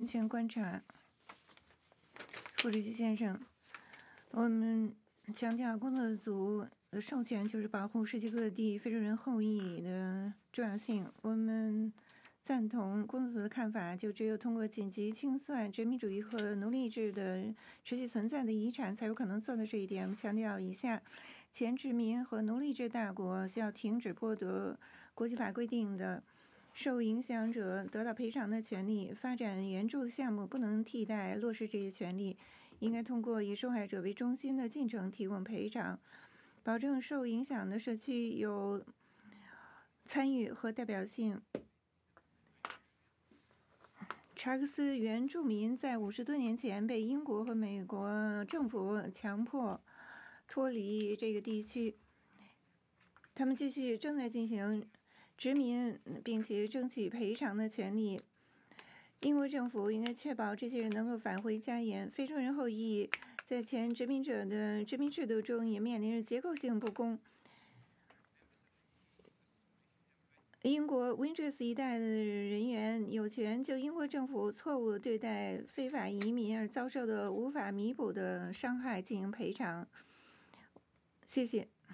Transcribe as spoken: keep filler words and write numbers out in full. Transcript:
全观察，傅志基先生，我们强调工作组的授权就是保护世界各地非洲人后裔的重要性。我们赞同工作组的看法，就只有通过紧急清算殖民主义和奴隶制的持续存在的遗产，才有可能做到这一点。我们强调以下：前殖民和奴隶制大国需要停止剥夺国际法规定的受影响者得到赔偿的权利，发展援助的项目不能替代落实这些权利，应该通过以受害者为中心的进程提供赔偿，保证受影响的社区有参与和代表性。查克斯原住民在五十多年前被英国和美国政府强迫脱离这个地区，他们继续正在进行殖民，并且争取赔偿的权利。英国政府应该确保这些人能够返回家园。非洲人后裔在前殖民者的殖民制度中也面临着结构性不公。英国 Windrush 一带的人员有权就英国政府错误对待非法移民而遭受的无法弥补的伤害进行赔偿。谢谢。